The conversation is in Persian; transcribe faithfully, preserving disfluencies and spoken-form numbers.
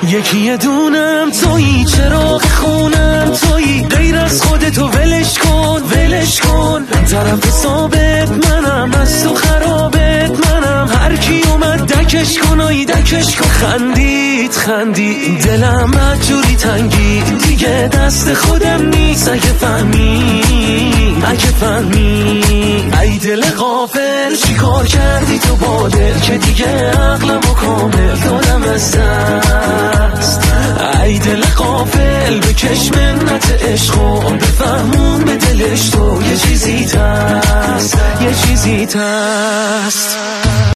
یکی یه دونم تویی، چراغ خونم تویی، غیر از خودتو ولش کن ولش کن. طرف ثابت منم، از تو خرابت منم، هر کی اومد دکش کن آی دکش کن. خندید خندید دلم مجوری تنگی، دیگه دست خودم نیست. اگه فهمی اگه فهمی ای دل غافل، چی کار کردی تو با دل که دیگه عقلمو کامل دادم از دست. ای دل غافل بکش منت عشقو، بفهمون به دلش تو یه چیزی تست یه چیزی تست.